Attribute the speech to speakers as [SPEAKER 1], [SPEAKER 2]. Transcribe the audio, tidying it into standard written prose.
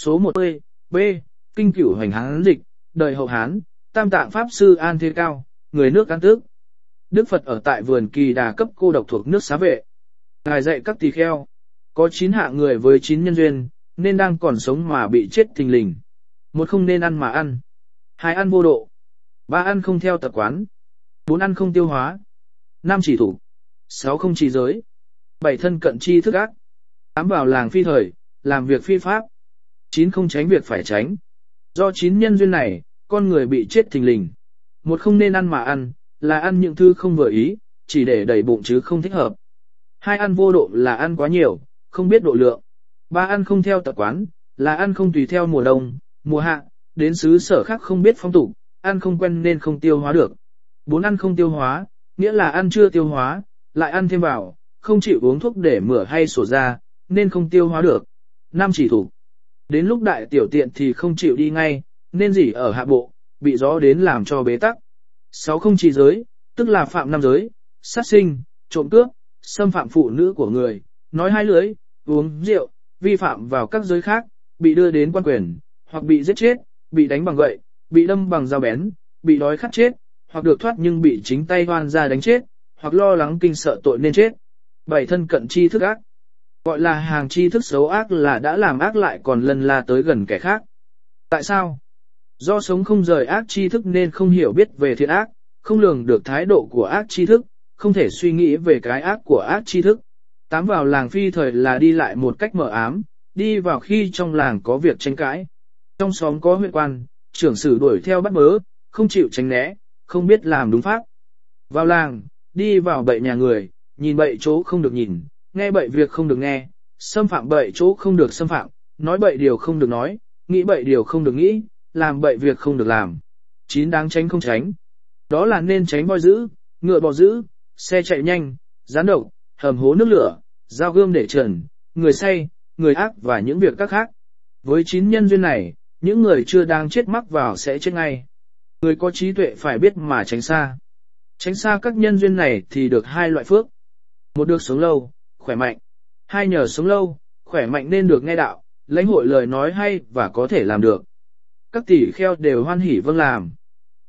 [SPEAKER 1] Số 10, B. Kinh Cửu Hoành Hán Dịch, đời hậu Hán, Tam Tạng Pháp Sư An Thế Cao, người nước An Tước. Đức Phật ở tại vườn Kỳ Đà cấp cô độc thuộc nước Xá Vệ. Ngài dạy các tỳ kheo, có 9 hạng người với 9 nhân duyên, nên đang còn sống mà bị chết thình lình. 1. Không nên ăn mà ăn. 2. Ăn vô độ. 3. Ăn không theo tập quán. 4. Ăn không tiêu hóa. 5. Chỉ thủ. 6. Không trì giới. 7. Thân cận chi thức ác. 8. Vào làng phi thời, làm việc phi pháp. 9. Không tránh việc phải tránh. Do 9 nhân duyên này, con người bị chết thình lình. 1. Không nên ăn mà ăn, là ăn những thứ không vừa ý, chỉ để đầy bụng chứ không thích hợp. 2. Ăn vô độ là ăn quá nhiều, không biết độ lượng. 3. Ăn không theo tập quán, là ăn không tùy theo mùa đông, mùa hạ, đến xứ sở khác không biết phong tục, ăn không quen nên không tiêu hóa được. 4. Ăn không tiêu hóa, nghĩa là ăn chưa tiêu hóa, lại ăn thêm vào, không chịu uống thuốc để mửa hay sổ ra, nên không tiêu hóa được. 5. Chỉ thủ. Đến lúc đại tiểu tiện thì không chịu đi ngay, nên rỉ ở hạ bộ, bị gió đến làm cho bế tắc. 6. Không trì giới, tức là phạm 5 giới, sát sinh, trộm cướp, xâm phạm phụ nữ của người, nói hai lưỡi, uống rượu, vi phạm vào các giới khác, bị đưa đến quan quyền, hoặc bị giết chết, bị đánh bằng gậy, bị đâm bằng dao bén, bị đói khát chết, hoặc được thoát nhưng bị chính tay oan ra đánh chết, hoặc lo lắng kinh sợ tội nên chết. 7. Thân cận chi thức ác. Gọi là hàng chi thức xấu ác là đã làm ác lại còn lân la tới gần kẻ khác. Tại sao? Do sống không rời ác chi thức nên không hiểu biết về thiện ác, không lường được thái độ của ác chi thức, không thể suy nghĩ về cái ác của ác chi thức. 8. Vào làng phi thời là đi lại một cách mờ ám, đi vào khi trong làng có việc tranh cãi. Trong xóm có huyện quan, trưởng sử đuổi theo bắt bớ, không chịu tránh né, không biết làm đúng pháp. Vào làng, đi vào bậy nhà người, nhìn bậy chỗ không được nhìn, nghe bậy việc không được nghe, xâm phạm bậy chỗ không được xâm phạm, nói bậy điều không được nói, nghĩ bậy điều không được nghĩ, làm bậy việc không được làm. 9. Đáng tránh không tránh. Đó là nên tránh voi dữ, ngựa bò dữ, xe chạy nhanh, gián độc, hầm hố nước lửa, dao gươm để trần, người say, người ác và những việc các khác. Với 9 nhân duyên này, những người chưa đang chết mắc vào sẽ chết ngay. Người có trí tuệ phải biết mà tránh xa. Tránh xa các nhân duyên này thì được 2 loại phước. 1. Được sống lâu, khỏe mạnh. 2. Nhờ sống lâu, khỏe mạnh nên được nghe đạo, lãnh hội lời nói hay và có thể làm được. Các tỷ kheo đều hoan hỉ vâng làm.